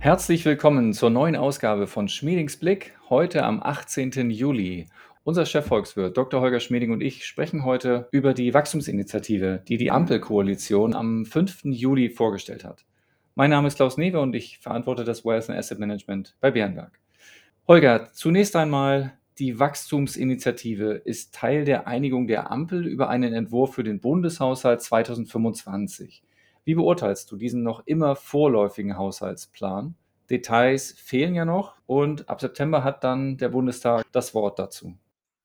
Herzlich willkommen zur neuen Ausgabe von Schmiedings Blick, heute am 18. Juli. Unser Chefvolkswirt Dr. Holger Schmieding und ich sprechen heute über die Wachstumsinitiative, die die Ampelkoalition am 5. Juli vorgestellt hat. Mein Name ist Klaus Newe und ich verantworte das Wealth and Asset Management bei Bärenberg. Holger, zunächst einmal, die Wachstumsinitiative ist Teil der Einigung der Ampel über einen Entwurf für den Bundeshaushalt 2025. Wie beurteilst du diesen noch immer vorläufigen Haushaltsplan? Details fehlen ja noch und ab September hat dann der Bundestag das Wort dazu.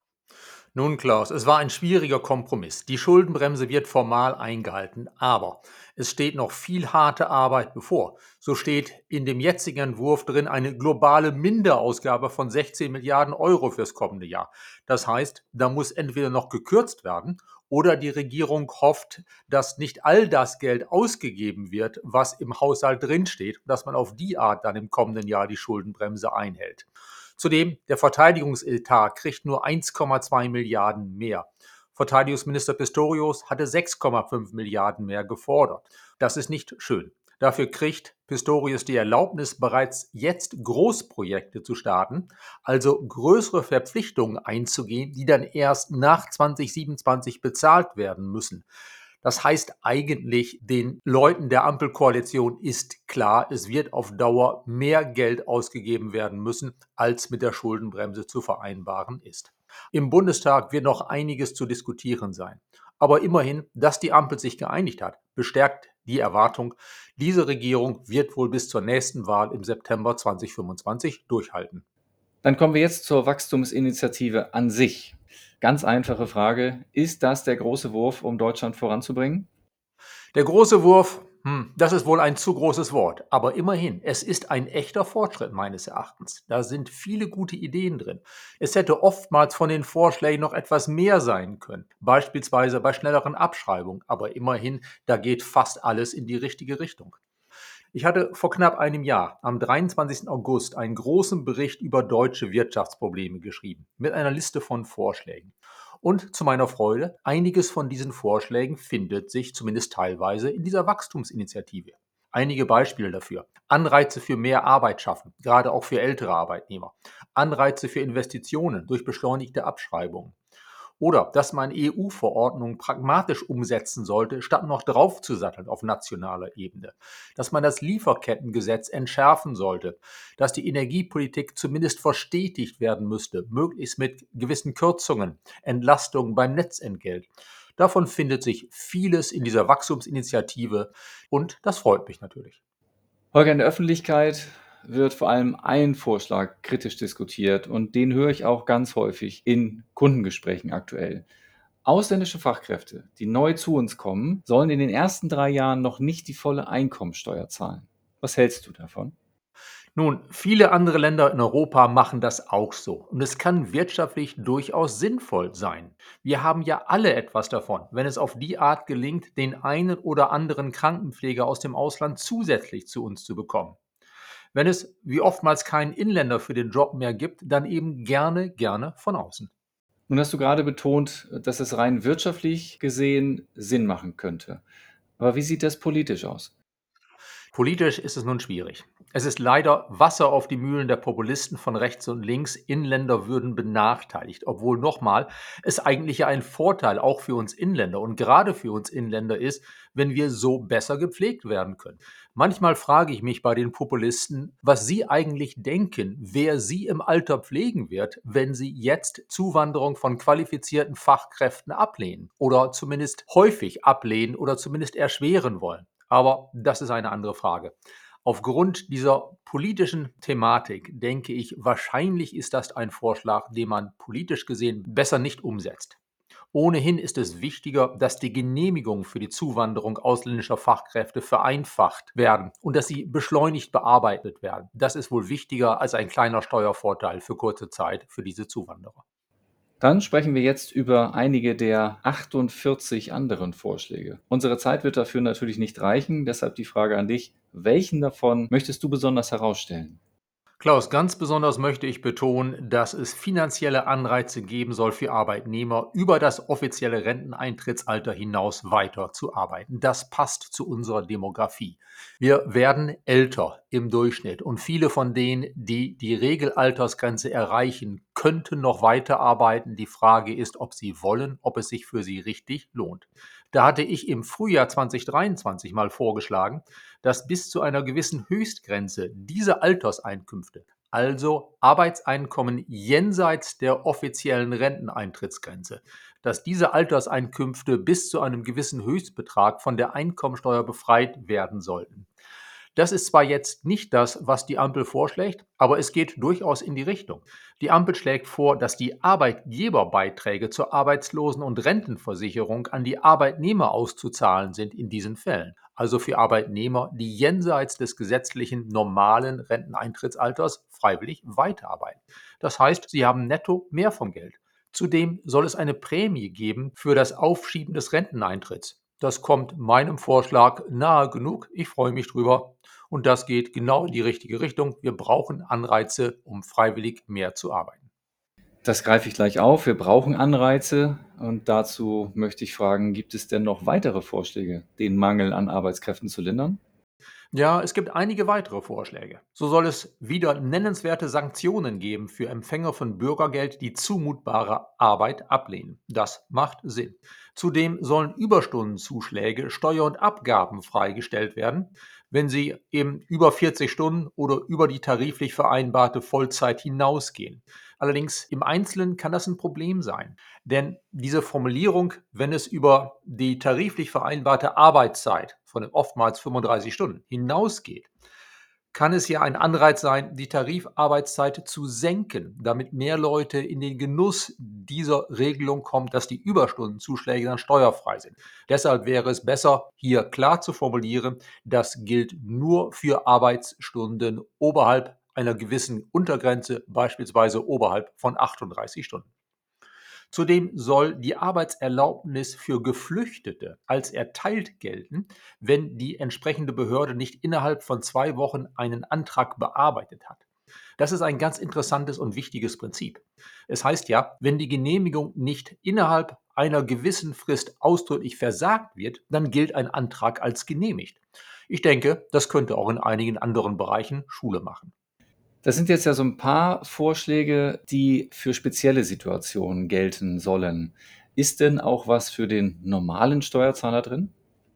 Nun, Klaus, es war ein schwieriger Kompromiss. Die Schuldenbremse wird formal eingehalten, aber es steht noch viel harte Arbeit bevor. So steht in dem jetzigen Entwurf drin eine globale Minderausgabe von 16 Milliarden Euro fürs kommende Jahr. Das heißt, da muss entweder noch gekürzt werden oder die Regierung hofft, dass nicht all das Geld ausgegeben wird, was im Haushalt drinsteht, dass man auf die Art dann im kommenden Jahr die Schuldenbremse einhält. Zudem, der Verteidigungsetat kriegt nur 1,2 Milliarden mehr. Verteidigungsminister Pistorius hatte 6,5 Milliarden mehr gefordert. Das ist nicht schön. Dafür kriegt Pistorius die Erlaubnis, bereits jetzt Großprojekte zu starten, also größere Verpflichtungen einzugehen, die dann erst nach 2027 bezahlt werden müssen. Das heißt eigentlich, den Leuten der Ampelkoalition ist klar, es wird auf Dauer mehr Geld ausgegeben werden müssen, als mit der Schuldenbremse zu vereinbaren ist. Im Bundestag wird noch einiges zu diskutieren sein. Aber immerhin, dass die Ampel sich geeinigt hat, bestärkt die Erwartung, diese Regierung wird wohl bis zur nächsten Wahl im September 2025 durchhalten. Dann kommen wir jetzt zur Wachstumsinitiative an sich. Ganz einfache Frage, ist das der große Wurf, um Deutschland voranzubringen? Der große Wurf, das ist wohl ein zu großes Wort, aber immerhin, es ist ein echter Fortschritt meines Erachtens. Da sind viele gute Ideen drin. Es hätte oftmals von den Vorschlägen noch etwas mehr sein können, beispielsweise bei schnelleren Abschreibungen, aber immerhin, da geht fast alles in die richtige Richtung. Ich hatte vor knapp einem Jahr, am 23. August, einen großen Bericht über deutsche Wirtschaftsprobleme geschrieben, mit einer Liste von Vorschlägen. Und zu meiner Freude, einiges von diesen Vorschlägen findet sich zumindest teilweise in dieser Wachstumsinitiative. Einige Beispiele dafür. Anreize für mehr Arbeit schaffen, gerade auch für ältere Arbeitnehmer. Anreize für Investitionen durch beschleunigte Abschreibungen. Oder dass man EU-Verordnungen pragmatisch umsetzen sollte, statt noch draufzusatteln auf nationaler Ebene. Dass man das Lieferkettengesetz entschärfen sollte. Dass die Energiepolitik zumindest verstetigt werden müsste, möglichst mit gewissen Kürzungen, Entlastungen beim Netzentgelt. Davon findet sich vieles in dieser Wachstumsinitiative und das freut mich natürlich. Holger, in der Öffentlichkeit wird vor allem ein Vorschlag kritisch diskutiert und den höre ich auch ganz häufig in Kundengesprächen aktuell. Ausländische Fachkräfte, die neu zu uns kommen, sollen in den ersten 3 Jahren noch nicht die volle Einkommensteuer zahlen. Was hältst du davon? Nun, viele andere Länder in Europa machen das auch so. Und es kann wirtschaftlich durchaus sinnvoll sein. Wir haben ja alle etwas davon, wenn es auf die Art gelingt, den einen oder anderen Krankenpfleger aus dem Ausland zusätzlich zu uns zu bekommen. Wenn es wie oftmals keinen Inländer für den Job mehr gibt, dann eben gerne, gerne von außen. Nun hast du gerade betont, dass es rein wirtschaftlich gesehen Sinn machen könnte. Aber wie sieht das politisch aus? Politisch ist es nun schwierig. Es ist leider Wasser auf die Mühlen der Populisten von rechts und links. Inländer würden benachteiligt, obwohl nochmal es eigentlich ja ein Vorteil auch für uns Inländer und gerade für uns Inländer ist, wenn wir so besser gepflegt werden können. Manchmal frage ich mich bei den Populisten, was sie eigentlich denken, wer sie im Alter pflegen wird, wenn sie jetzt Zuwanderung von qualifizierten Fachkräften ablehnen oder zumindest häufig ablehnen oder zumindest erschweren wollen. Aber das ist eine andere Frage. Aufgrund dieser politischen Thematik denke ich, wahrscheinlich ist das ein Vorschlag, den man politisch gesehen besser nicht umsetzt. Ohnehin ist es wichtiger, dass die Genehmigungen für die Zuwanderung ausländischer Fachkräfte vereinfacht werden und dass sie beschleunigt bearbeitet werden. Das ist wohl wichtiger als ein kleiner Steuervorteil für kurze Zeit für diese Zuwanderer. Dann sprechen wir jetzt über einige der 48 anderen Vorschläge. Unsere Zeit wird dafür natürlich nicht reichen, deshalb die Frage an dich, welchen davon möchtest du besonders herausstellen? Klaus, ganz besonders möchte ich betonen, dass es finanzielle Anreize geben soll für Arbeitnehmer, über das offizielle Renteneintrittsalter hinaus weiter zu arbeiten. Das passt zu unserer Demografie. Wir werden älter im Durchschnitt und viele von denen, die die Regelaltersgrenze erreichen, könnten noch weiterarbeiten. Die Frage ist, ob sie wollen, ob es sich für sie richtig lohnt. Da hatte ich im Frühjahr 2023 mal vorgeschlagen, dass bis zu einer gewissen Höchstgrenze diese Alterseinkünfte, also Arbeitseinkommen jenseits der offiziellen Renteneintrittsgrenze, dass diese Alterseinkünfte bis zu einem gewissen Höchstbetrag von der Einkommensteuer befreit werden sollten. Das ist zwar jetzt nicht das, was die Ampel vorschlägt, aber es geht durchaus in die Richtung. Die Ampel schlägt vor, dass die Arbeitgeberbeiträge zur Arbeitslosen- und Rentenversicherung an die Arbeitnehmer auszuzahlen sind in diesen Fällen. Also für Arbeitnehmer, die jenseits des gesetzlichen normalen Renteneintrittsalters freiwillig weiterarbeiten. Das heißt, sie haben netto mehr vom Geld. Zudem soll es eine Prämie geben für das Aufschieben des Renteneintritts. Das kommt meinem Vorschlag nahe genug. Ich freue mich drüber. Und das geht genau in die richtige Richtung. Wir brauchen Anreize, um freiwillig mehr zu arbeiten. Das greife ich gleich auf. Wir brauchen Anreize und dazu möchte ich fragen, gibt es denn noch weitere Vorschläge, den Mangel an Arbeitskräften zu lindern? Ja, es gibt einige weitere Vorschläge. So soll es wieder nennenswerte Sanktionen geben für Empfänger von Bürgergeld, die zumutbare Arbeit ablehnen. Das macht Sinn. Zudem sollen Überstundenzuschläge, Steuer- und Abgaben freigestellt werden, wenn sie eben über 40 Stunden oder über die tariflich vereinbarte Vollzeit hinausgehen. Allerdings im Einzelnen kann das ein Problem sein. Denn diese Formulierung, wenn es über die tariflich vereinbarte Arbeitszeit von den oftmals 35 Stunden hinausgeht, kann es ja ein Anreiz sein, die Tarifarbeitszeit zu senken, damit mehr Leute in den Genuss dieser Regelung kommen, dass die Überstundenzuschläge dann steuerfrei sind. Deshalb wäre es besser, hier klar zu formulieren, das gilt nur für Arbeitsstunden oberhalb einer gewissen Untergrenze, beispielsweise oberhalb von 38 Stunden. Zudem soll die Arbeitserlaubnis für Geflüchtete als erteilt gelten, wenn die entsprechende Behörde nicht innerhalb von 2 Wochen einen Antrag bearbeitet hat. Das ist ein ganz interessantes und wichtiges Prinzip. Es heißt ja, wenn die Genehmigung nicht innerhalb einer gewissen Frist ausdrücklich versagt wird, dann gilt ein Antrag als genehmigt. Ich denke, das könnte auch in einigen anderen Bereichen Schule machen. Das sind jetzt ja so ein paar Vorschläge, die für spezielle Situationen gelten sollen. Ist denn auch was für den normalen Steuerzahler drin?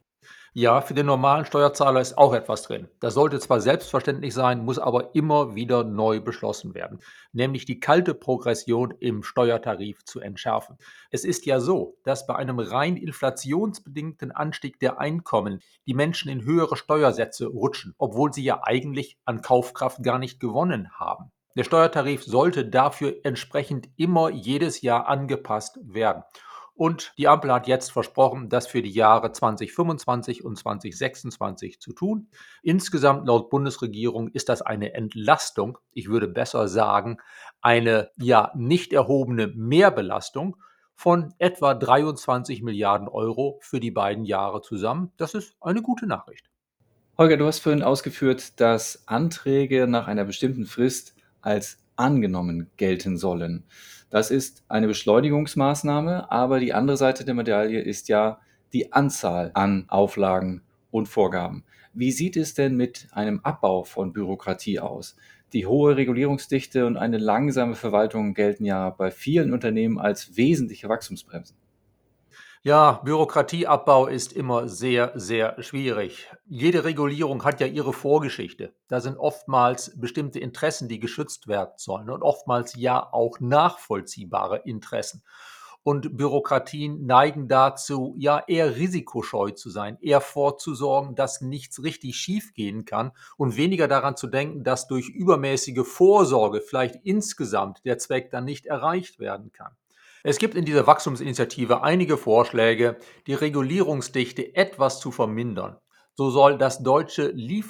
Ja, für den normalen Steuerzahler ist auch etwas drin. Das sollte zwar selbstverständlich sein, muss aber immer wieder neu beschlossen werden, nämlich die kalte Progression im Steuertarif zu entschärfen. Es ist ja so, dass bei einem rein inflationsbedingten Anstieg der Einkommen die Menschen in höhere Steuersätze rutschen, obwohl sie ja eigentlich an Kaufkraft gar nicht gewonnen haben. Der Steuertarif sollte dafür entsprechend immer jedes Jahr angepasst werden. Und die Ampel hat jetzt versprochen, das für die Jahre 2025 und 2026 zu tun. Insgesamt laut Bundesregierung ist das eine Entlastung. Ich würde besser sagen, eine ja nicht erhobene Mehrbelastung von etwa 23 Milliarden Euro für die beiden Jahre zusammen. Das ist eine gute Nachricht. Holger, du hast vorhin ausgeführt, dass Anträge nach einer bestimmten Frist als angenommen gelten sollen. Das ist eine Beschleunigungsmaßnahme, aber die andere Seite der Medaille ist ja die Anzahl an Auflagen und Vorgaben. Wie sieht es denn mit einem Abbau von Bürokratie aus? Die hohe Regulierungsdichte und eine langsame Verwaltung gelten ja bei vielen Unternehmen als wesentliche Wachstumsbremsen. Ja, Bürokratieabbau ist immer sehr, sehr schwierig. Jede Regulierung hat ja ihre Vorgeschichte. Da sind oftmals bestimmte Interessen, die geschützt werden sollen und oftmals ja auch nachvollziehbare Interessen. Und Bürokratien neigen dazu, ja eher risikoscheu zu sein, eher vorzusorgen, dass nichts richtig schiefgehen kann und weniger daran zu denken, dass durch übermäßige Vorsorge vielleicht insgesamt der Zweck dann nicht erreicht werden kann. Es gibt in dieser Wachstumsinitiative einige Vorschläge, die Regulierungsdichte etwas zu vermindern. So soll das deutsche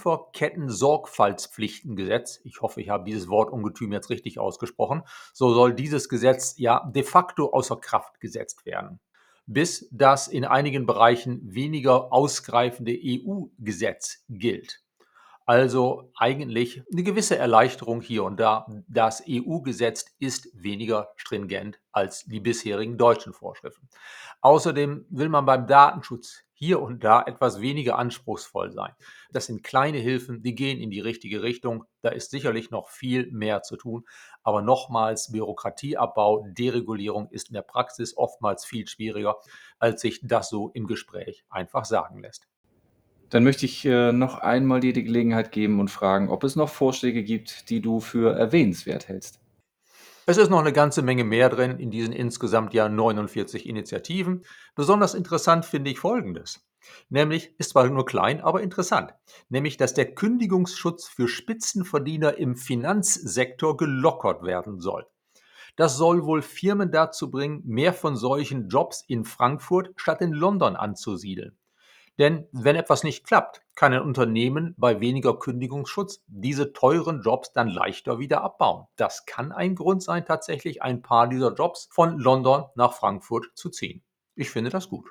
Lieferketten-Sorgfaltspflichtengesetz, ich hoffe, ich habe dieses Wortungetüm jetzt richtig ausgesprochen, so soll dieses Gesetz ja de facto außer Kraft gesetzt werden, bis das in einigen Bereichen weniger ausgreifende EU-Gesetz gilt. Also eigentlich eine gewisse Erleichterung hier und da. Das EU-Gesetz ist weniger stringent als die bisherigen deutschen Vorschriften. Außerdem will man beim Datenschutz hier und da etwas weniger anspruchsvoll sein. Das sind kleine Hilfen, die gehen in die richtige Richtung. Da ist sicherlich noch viel mehr zu tun. Aber nochmals, Bürokratieabbau, Deregulierung ist in der Praxis oftmals viel schwieriger, als sich das so im Gespräch einfach sagen lässt. Dann möchte ich noch einmal dir die Gelegenheit geben und fragen, ob es noch Vorschläge gibt, die du für erwähnenswert hältst. Es ist noch eine ganze Menge mehr drin in diesen insgesamt ja 49 Initiativen. Besonders interessant finde ich Folgendes. Nämlich, ist zwar nur klein, aber interessant. Nämlich, dass der Kündigungsschutz für Spitzenverdiener im Finanzsektor gelockert werden soll. Das soll wohl Firmen dazu bringen, mehr von solchen Jobs in Frankfurt statt in London anzusiedeln. Denn wenn etwas nicht klappt, kann ein Unternehmen bei weniger Kündigungsschutz diese teuren Jobs dann leichter wieder abbauen. Das kann ein Grund sein, tatsächlich ein paar dieser Jobs von London nach Frankfurt zu ziehen. Ich finde das gut.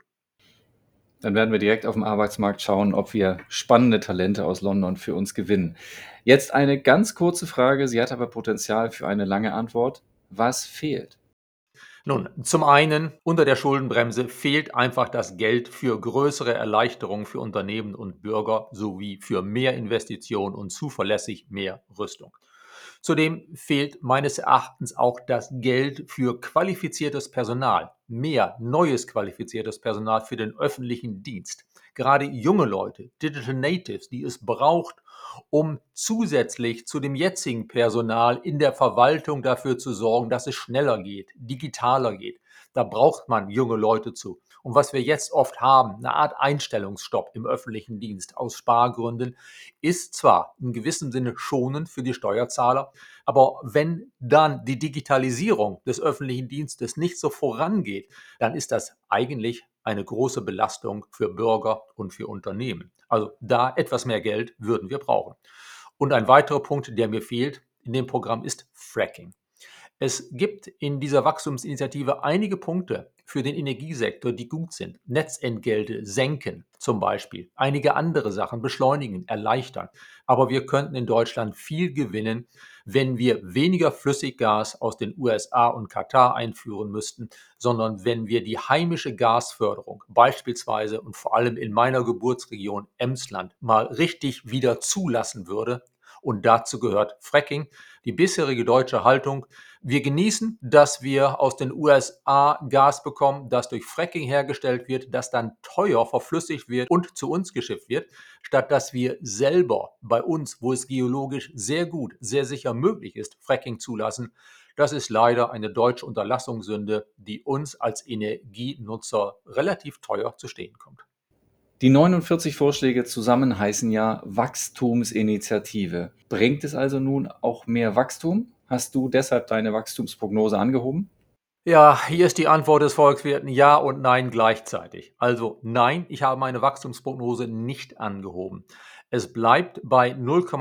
Dann werden wir direkt auf dem Arbeitsmarkt schauen, ob wir spannende Talente aus London für uns gewinnen. Jetzt eine ganz kurze Frage, sie hat aber Potenzial für eine lange Antwort. Was fehlt? Nun, zum einen, unter der Schuldenbremse fehlt einfach das Geld für größere Erleichterungen für Unternehmen und Bürger sowie für mehr Investitionen und zuverlässig mehr Rüstung. Zudem fehlt meines Erachtens auch das Geld für qualifiziertes Personal, mehr neues qualifiziertes Personal für den öffentlichen Dienst. Gerade junge Leute, Digital Natives, die es braucht, um zusätzlich zu dem jetzigen Personal in der Verwaltung dafür zu sorgen, dass es schneller geht, digitaler geht. Da braucht man junge Leute zu. Und was wir jetzt oft haben, eine Art Einstellungsstopp im öffentlichen Dienst aus Spargründen, ist zwar in gewissem Sinne schonend für die Steuerzahler, aber wenn dann die Digitalisierung des öffentlichen Dienstes nicht so vorangeht, dann ist das eigentlich eine große Belastung für Bürger und für Unternehmen. Also da etwas mehr Geld würden wir brauchen. Und ein weiterer Punkt, der mir fehlt in dem Programm, ist Fracking. Es gibt in dieser Wachstumsinitiative einige Punkte für den Energiesektor, die gut sind. Netzentgelte senken zum Beispiel, einige andere Sachen beschleunigen, erleichtern. Aber wir könnten in Deutschland viel gewinnen, wenn wir weniger Flüssiggas aus den USA und Katar einführen müssten, sondern wenn wir die heimische Gasförderung beispielsweise und vor allem in meiner Geburtsregion Emsland mal richtig wieder zulassen würde. Und dazu gehört Fracking. Die bisherige deutsche Haltung: wir genießen, dass wir aus den USA Gas bekommen, das durch Fracking hergestellt wird, das dann teuer verflüssigt wird und zu uns geschifft wird, statt dass wir selber bei uns, wo es geologisch sehr gut, sehr sicher möglich ist, Fracking zulassen. Das ist leider eine deutsche Unterlassungssünde, die uns als Energienutzer relativ teuer zu stehen kommt. Die 49 Vorschläge zusammen heißen ja Wachstumsinitiative. Bringt es also nun auch mehr Wachstum? Hast du deshalb deine Wachstumsprognose angehoben? Ja, hier ist die Antwort des Volkswirten ja und nein gleichzeitig. Also nein, ich habe meine Wachstumsprognose nicht angehoben. Es bleibt bei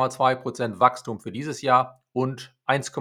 0,2% Wachstum für dieses Jahr und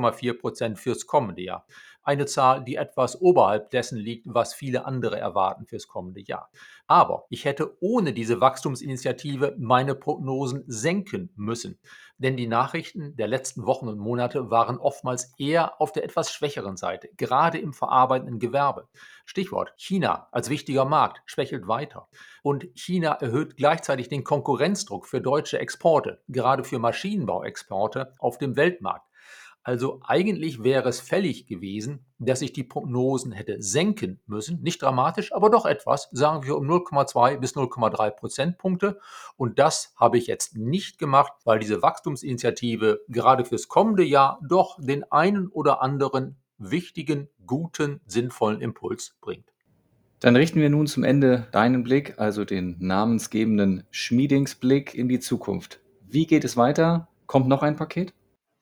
1,4% fürs kommende Jahr. Eine Zahl, die etwas oberhalb dessen liegt, was viele andere erwarten fürs kommende Jahr. Aber ich hätte ohne diese Wachstumsinitiative meine Prognosen senken müssen. Denn die Nachrichten der letzten Wochen und Monate waren oftmals eher auf der etwas schwächeren Seite, gerade im verarbeitenden Gewerbe. Stichwort: China als wichtiger Markt schwächelt weiter. Und China erhöht gleichzeitig den Konkurrenzdruck für deutsche Exporte, gerade für Maschinenbauexporte auf dem Weltmarkt. Also eigentlich wäre es fällig gewesen, dass ich die Prognosen hätte senken müssen. Nicht dramatisch, aber doch etwas, sagen wir um 0,2 bis 0,3 Prozentpunkte. Und das habe ich jetzt nicht gemacht, weil diese Wachstumsinitiative gerade fürs kommende Jahr doch den einen oder anderen wichtigen, guten, sinnvollen Impuls bringt. Dann richten wir nun zum Ende deinen Blick, also den namensgebenden Schmiedingsblick in die Zukunft. Wie geht es weiter? Kommt noch ein Paket?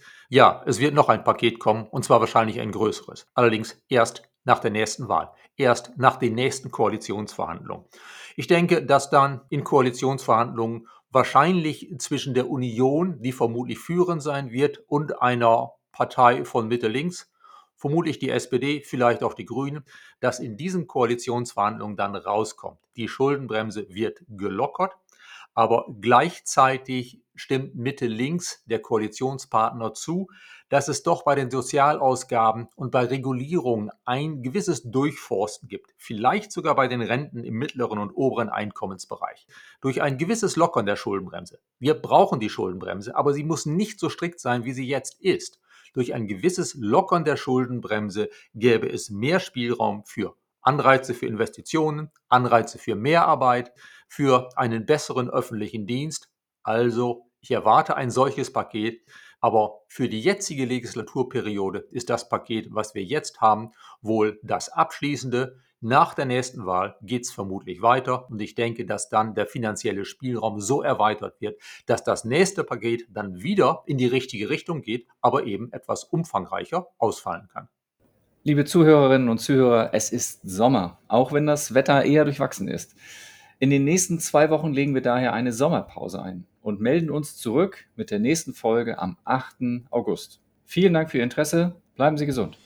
Ja, es wird noch ein Paket kommen, und zwar wahrscheinlich ein größeres. Allerdings erst nach der nächsten Wahl, erst nach den nächsten Koalitionsverhandlungen. Ich denke, dass dann in Koalitionsverhandlungen wahrscheinlich zwischen der Union, die vermutlich führend sein wird, und einer Partei von Mitte links, vermutlich die SPD, vielleicht auch die Grünen, dass in diesen Koalitionsverhandlungen dann rauskommt: die Schuldenbremse wird gelockert, aber gleichzeitig stimmt Mitte links der Koalitionspartner zu, dass es doch bei den Sozialausgaben und bei Regulierungen ein gewisses Durchforsten gibt, vielleicht sogar bei den Renten im mittleren und oberen Einkommensbereich, durch ein gewisses Lockern der Schuldenbremse. Wir brauchen die Schuldenbremse, aber sie muss nicht so strikt sein, wie sie jetzt ist. Durch ein gewisses Lockern der Schuldenbremse gäbe es mehr Spielraum für Anreize für Investitionen, Anreize für Mehrarbeit, für einen besseren öffentlichen Dienst. Also, ich erwarte ein solches Paket, aber für die jetzige Legislaturperiode ist das Paket, was wir jetzt haben, wohl das abschließende. Nach der nächsten Wahl geht es vermutlich weiter und ich denke, dass dann der finanzielle Spielraum so erweitert wird, dass das nächste Paket dann wieder in die richtige Richtung geht, aber eben etwas umfangreicher ausfallen kann. Liebe Zuhörerinnen und Zuhörer, es ist Sommer, auch wenn das Wetter eher durchwachsen ist. In den nächsten 2 Wochen legen wir daher eine Sommerpause ein und melden uns zurück mit der nächsten Folge am 8. August. Vielen Dank für Ihr Interesse. Bleiben Sie gesund.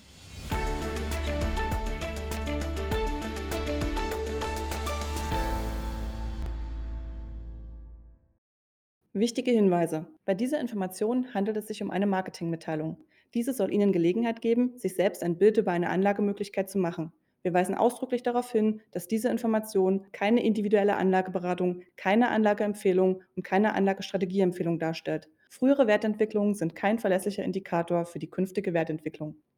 Wichtige Hinweise. Bei dieser Information handelt es sich um eine Marketingmitteilung. Diese soll Ihnen Gelegenheit geben, sich selbst ein Bild über eine Anlagemöglichkeit zu machen. Wir weisen ausdrücklich darauf hin, dass diese Information keine individuelle Anlageberatung, keine Anlageempfehlung und keine Anlagestrategieempfehlung darstellt. Frühere Wertentwicklungen sind kein verlässlicher Indikator für die künftige Wertentwicklung.